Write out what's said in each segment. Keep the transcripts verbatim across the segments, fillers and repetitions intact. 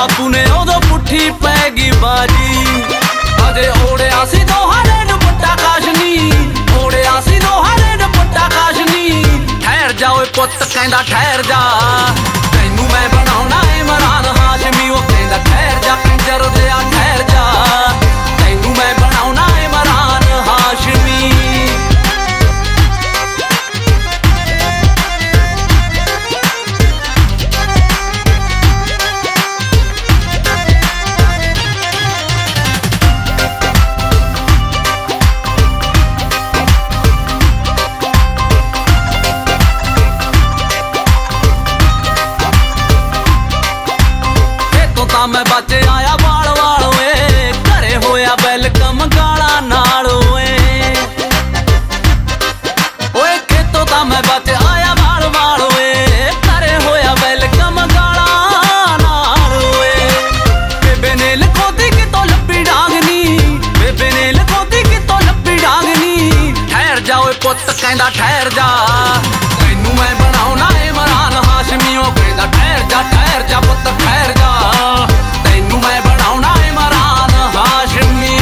ਬਾਪੂ ਨੇ ਉਦੋਂ ਪੁੱਠੀ ਪੈ ਗਈ ਬਾਜੀ। ਅਜੇ ਓੜਿਆ ਸੀ ਦੋਹਾਂ ਨੇ ਦੁਪੱਟਾ ਕਾਸ਼ਨੀ, ਓੜਿਆ ਸੀ ਦੋਹਾਂ ਨੇ ਦੁਪੱਟਾ ਕਾਸ਼ਨੀ। ਠਹਿਰ ਜਾ ਓਏ ਪੁੱਤ ਕਹਿੰਦਾ ਠਹਿਰ ਜਾ, ਤੈਨੂੰ ਮੈਂ ਬਣਾਉਣਾ ਇਮਰਾਨ ਹਾਸ਼ਮੀ। ਉਹ ਕਹਿੰਦਾ ਠਹਿਰ ਜਾ ਕੰਜਰ ਦਿਆ ਠਹਿਰ ਜਾ, ਤੈਨੂੰ ਮੈਂ ਬਣਾਉਣਾ ਇਮਰਾਨ ਹਾਸ਼ਮੀ। ਮੈਂ ਬਚ ਆਇਆ ਵਾਲ ਵਾਲ ਓਏ, ਘਰੇ ਹੋਇਆ ਵੈਲਕਮ ਗਾਲਾਂ ਨਾਲ ਓਏ। ਓਏ ਖੇਤੋਂ ਤਾਂ ਮੈਂ ਬਚ ਆਇਆ ਵਾਲ ਵਾਲ ਓਏ, ਘਰੇ ਹੋਇਆ ਵੈਲਕਮ ਗਾਲਾਂ ਨਾਲ ਓਏ। ਬੇਬੇ ਨੇ ਲਖੋਤੀ ਕਿਤੋਂ ਲੱਭੀ ਡਾਂਗਨੀ, ਬੇਬੇ ਨੇ ਲਖੋਤੀ ਕਿਤੋਂ ਲੱਭੀ ਡਾਂਗਨੀ। ਠਹਿਰ ਜਾ ਓਏ ਪੁੱਤ ਕਹਿੰਦਾ ਠਹਿਰ ਜਾ, ਤੈਨੂੰ ਮੈਂ ਬਣਾਉਣਾ ਇਮਰਾਨ ਹਾਸ਼ਮੀ। ਉਹ ਕਹਿੰਦਾ ਠਹਿਰ ਜਾ ਠਹਿਰ ਜਾ ਪੁੱਤ ਠਹਿਰ ਜਾ, ਤੈਨੂੰ ਮੈਂ ਬਣਾਉਣਾ ਇਮਰਾਨ ਹਾਸ਼ਮੀ।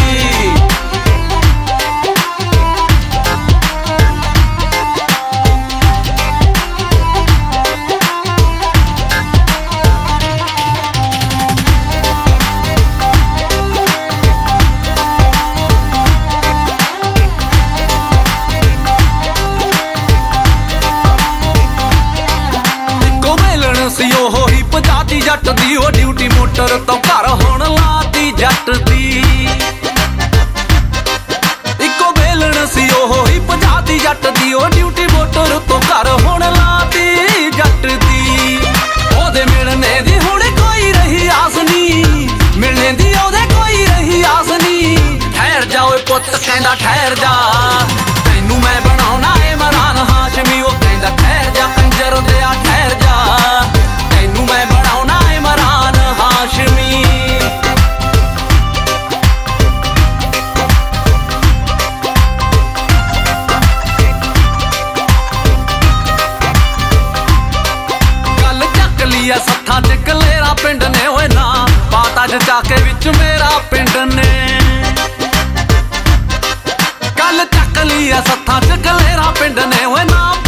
ਇੱਕੋ ਵੇਲਣ ਸੀ ਉਹ ਹੀ ਪਜਾਤੀ ਜੱਟ ਦੀ, ਉਹ ਡਿਊਟੀ ਮੋਟਰ ਤੋਂ ਘਰ ਹੁਣ ਲਾਤੀ ਜੱਟ ਦੀ। ਇੱਕੋ ਵੇਲਣ ਸੀ ਉਹ ਹੀ ਪਜਾਤੀ ਜੱਟ ਦੀ, ਉਹ ਡਿਊਟੀ ਮੋਟਰ ਤੋਂ ਘਰ ਹੁਣ ਲਾਤੀ ਜੱਟ ਦੀ। ਉਹਦੇ ਮਿਲਣੇ ਦੀ ਹੁਣ ਕੋਈ ਰਹੀ ਆਸ ਨੀ, ਮਿਲਣੇ ਦੀ ਉਹਦੇ ਕੋਈ ਰਹੀ ਆਸ ਨੀ। ਠਹਿਰ ਜਾ ਓਏ ਪੁੱਤ ਕਹਿੰਦਾ ਠਹਿਰ ਜਾ, ਤੈਨੂੰ ਮੈਂ ਬਣਾਉਣਾ ਇਮਰਾਨ ਹਾਸ਼ਮੀ। ਉਹ ਕਹਿੰਦਾ ਠਹਿਰ ਜਾ ਕੰਜਰ ਦਿਆ ਠਹਿਰ ਜਾ, ਤੈਨੂੰ ਮੈਂ ਬਣਾਉਣਾ ਇਮਰਾਨ ਹਾਸ਼ਮੀ। ਗੱਲ ਚੱਕ ਲਿਆ ਸੱਥਾਂ ਚ ਕਲੇਰਾ ਪਿੰਡ ਨੇ ਓਏ ਨਾ, ਪਾਤਾ ਜਚਾ ਕੇ ਵਿੱਚ ਮੇਰਾ ਪਿੰਡ ਨੇ। ਗੱਲ ਚੱਕ ਲਿਆ ਸੱਥਾਂ ਚ ਕਲੇਰਾ ਪਿੰਡ ਨੇ ਓਏ ਨਾ,